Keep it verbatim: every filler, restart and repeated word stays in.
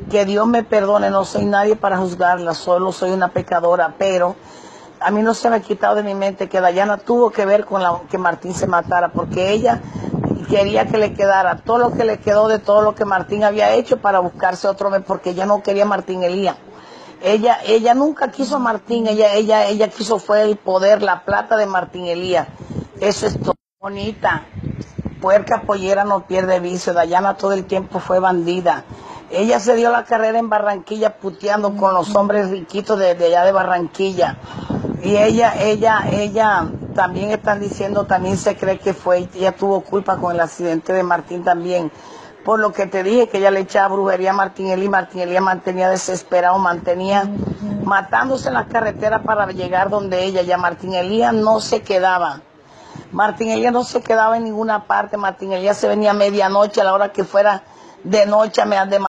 que Dios me perdone, no soy nadie para juzgarla, solo soy una pecadora, pero a mí no se me ha quitado de mi mente que Dayana tuvo que ver con la, que Martín se matara, porque ella quería que le quedara todo lo que le quedó de todo lo que Martín había hecho para buscarse otro hombre, porque ella no quería a Martín Elías. Ella, ella nunca quiso a Martín, ella, ella, ella quiso fue el poder, la plata de Martín Elías. Eso es todo. Bonita, puerca pollera no pierde vicio. Dayana todo el tiempo fue bandida. Ella se dio la carrera en Barranquilla puteando con los hombres riquitos de, de allá de Barranquilla. Y ella, ella, ella, también están diciendo, también se cree que fue, ella tuvo culpa con el accidente de Martín también. Por lo que te dije que ella le echaba brujería a Martín Elías, Martín Elías mantenía desesperado, mantenía matándose en la carretera para llegar donde ella. Ya Martín Elías no se quedaba. Martín Elías no se quedaba en ninguna parte. Martín Elías se venía a medianoche, a la hora que fuera de noche, a